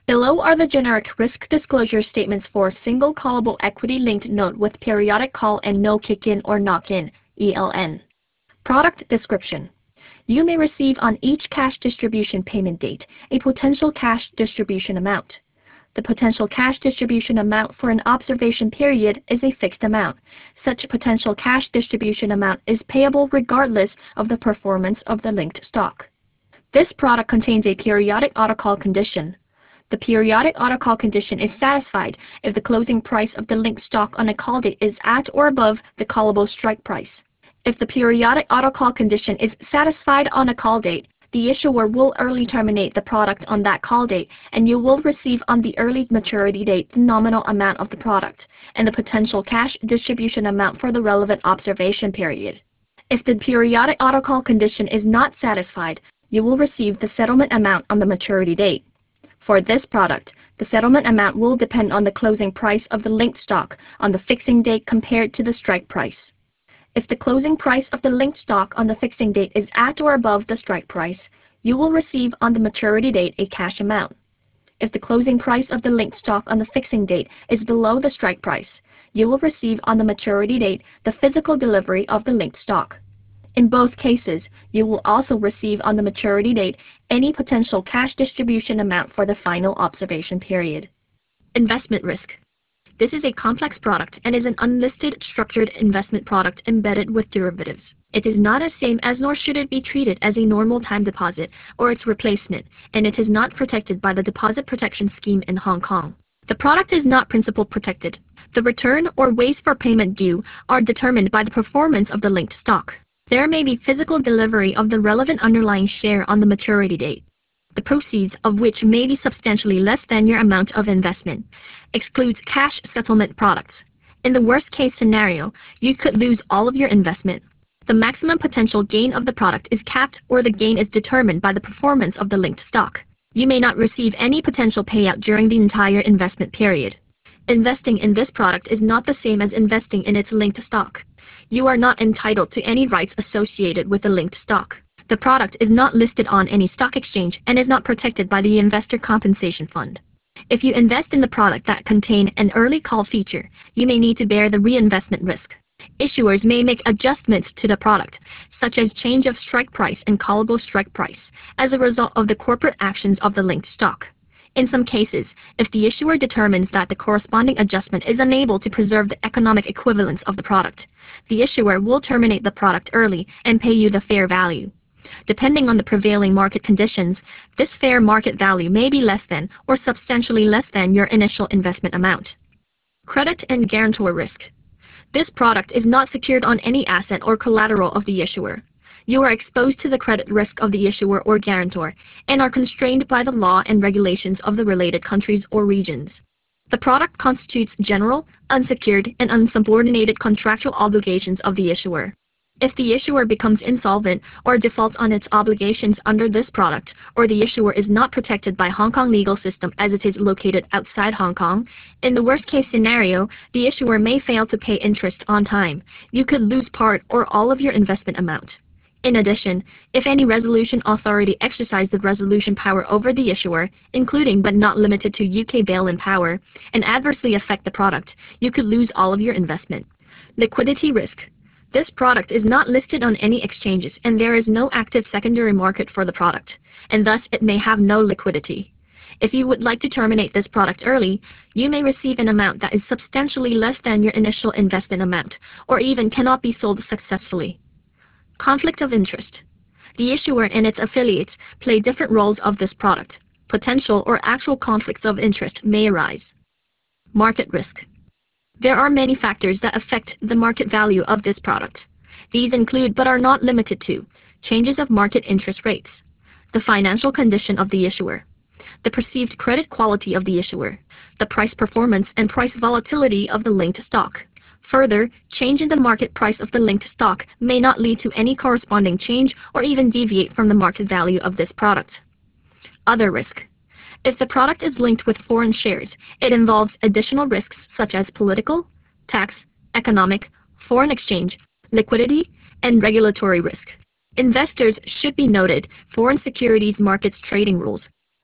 Below are the generic risk disclosure statements for single callable equity-linked note with periodic call and no kick-in or knock-in, ELN. Product description. You may receive on each cash distribution payment date a potential cash distribution amount. The potential cash distribution amount for an observation period is a fixed amount. Such potential cash distribution amount is payable regardless of the performance of the linked stock. This product contains a periodic autocall condition. The periodic autocall condition is satisfied if the closing price of the linked stock on a call date is at or above the callable strike price. If the periodic autocall condition is satisfied on a call date, the issuer will early terminate the product on that call date, and you will receive on the early maturity date the nominal amount of the product and the potential cash distribution amount for the relevant observation period. If the periodic autocall condition is not satisfied, you will receive the settlement amount on the maturity date. For this product, the settlement amount will depend on the closing price of the linked stock on the fixing date compared to the strike price. If the closing price of the linked stock on the fixing date is at or above the strike price, you will receive on the maturity date a cash amount. If the closing price of the linked stock on the fixing date is below the strike price, you will receive on the maturity date the physical delivery of the linked stock. In both cases, you will also receive on the maturity date any potential cash distribution amount for the final observation period. Investment risk. This is a complex product and is an unlisted structured investment product embedded with derivatives. It is not as same as nor should it be treated as a normal time deposit or its replacement, and it is not protected by the Deposit Protection Scheme in Hong Kong. The product is not principal protected. The return or ways for payment due are determined by the performance of the linked stock. There may be physical delivery of the relevant underlying share on the maturity date, the proceeds of which may be substantially less than your amount of investment. Excludes cash settlement products. In the worst-case scenario, you could lose all of your investment. The maximum potential gain of the product is capped, or the gain is determined by the performance of the linked stock. You may not receive any potential payout during the entire investment period. Investing in this product is not the same as investing in its linked stock. You are not entitled to any rights associated with the linked stock. The product is not listed on any stock exchange and is not protected by the Investor Compensation Fund. If you invest in the product that contain an early call feature, you may need to bear the reinvestment risk. Issuers may make adjustments to the product, such as change of strike price and callable strike price, as a result of the corporate actions of the linked stock. In some cases, if the issuer determines that the corresponding adjustment is unable to preserve the economic equivalence of the product, the issuer will terminate the product early and pay you the fair value. Depending on the prevailing market conditions, this fair market value may be less than or substantially less than your initial investment amount. Credit and guarantor risk. This product is not secured on any asset or collateral of the issuer. You are exposed to the credit risk of the issuer or guarantor and are constrained by the law and regulations of the related countries or regions. The product constitutes general, unsecured, and unsubordinated contractual obligations of the issuer. If the issuer becomes insolvent or defaults on its obligations under this product, or the issuer is not protected by Hong Kong legal system as it is located outside Hong Kong, in the worst-case scenario, the issuer may fail to pay interest on time. You could lose part or all of your investment amount. In addition, if any resolution authority exercise the resolution power over the issuer, including but not limited to UK bail-in power, and adversely affect the product, you could lose all of your investment. Liquidity risk. This product is not listed on any exchanges and there is no active secondary market for the product, and thus it may have no liquidity. If you would like to terminate this product early, you may receive an amount that is substantially less than your initial investment amount, or even cannot be sold successfully. Conflict of interest. The issuer and its affiliates play different roles of this product. Potential or actual conflicts of interest may arise. Market risk. There are many factors that affect the market value of this product. These include but are not limited to changes of market interest rates, the financial condition of the issuer, the perceived credit quality of the issuer, the price performance and price volatility of the linked stock. Further, change in the market price of the linked stock may not lead to any corresponding change or even deviate from the market value of this product. Other risk. If the product is linked with foreign shares, it involves additional risks such as political, tax, economic, foreign exchange, liquidity, and regulatory risk. Investors should be noted foreign securities markets trading rules.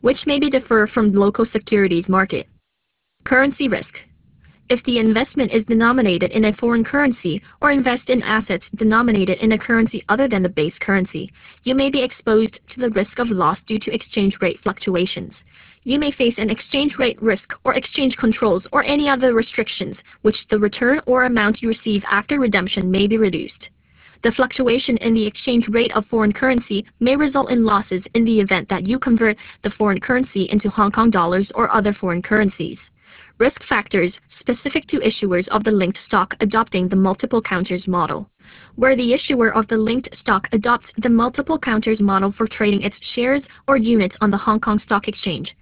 which may be differ from the local securities market. Currency risk. If the investment is denominated in a foreign currency or invest in assets denominated in a currency other than the base currency, you may be exposed to the risk of loss due to exchange rate fluctuations. You may face an exchange rate risk or exchange controls or any other restrictions, which the return or amount you receive after redemption may be reduced. The fluctuation in the exchange rate of foreign currency may result in losses in the event that you convert the foreign currency into Hong Kong dollars or other foreign currencies. Risk factors specific to issuers of the linked stock adopting the multiple counters model. Where the issuer of the linked stock adopts the multiple counters model for trading its shares or units on the Hong Kong Stock Exchange,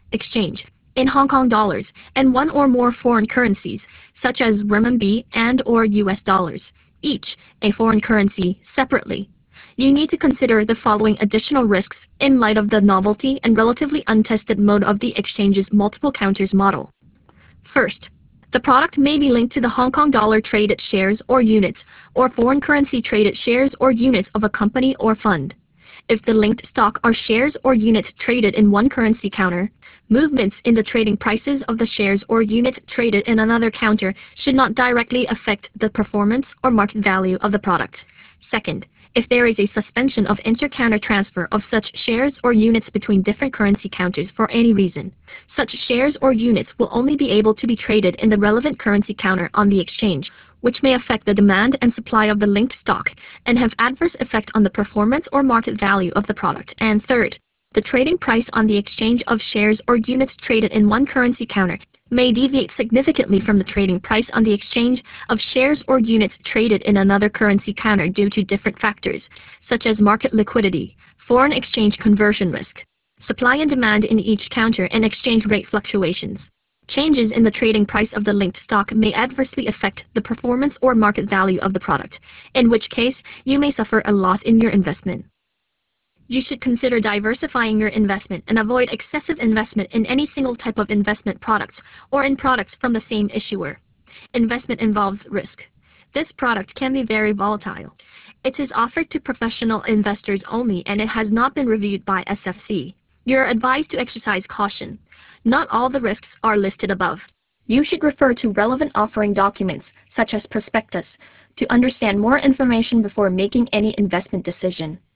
in Hong Kong dollars, and one or more foreign currencies, such as renminbi and/or US dollars, each a foreign currency separately. You need to consider the following additional risks in light of the novelty and relatively untested mode of the exchange's multiple counters model. First, the product may be linked to the Hong Kong dollar traded shares or units, or foreign currency traded shares or units of a company or fund. If the linked stock are shares or units traded in one currency counter, movements in the trading prices of the shares or units traded in another counter should not directly affect the performance or market value of the product. Second, if there is a suspension of inter-counter transfer of such shares or units between different currency counters for any reason, such shares or units will only be able to be traded in the relevant currency counter on the exchange, which may affect the demand and supply of the linked stock and have adverse effect on the performance or market value of the product. And third, the trading price on the exchange of shares or units traded in one currency counter may deviate significantly from the trading price on the exchange of shares or units traded in another currency counter due to different factors, such as market liquidity, foreign exchange conversion risk, supply and demand in each counter, and exchange rate fluctuations. Changes in the trading price of the linked stock may adversely affect the performance or market value of the product, in which case you may suffer a loss in your investment. You should consider diversifying your investment and avoid excessive investment in any single type of investment products or in products from the same issuer. Investment involves risk. This product can be very volatile. It is offered to professional investors only and it has not been reviewed by SFC. You are advised to exercise caution. Not all the risks are listed above. You should refer to relevant offering documents, such as prospectus, to understand more information before making any investment decision.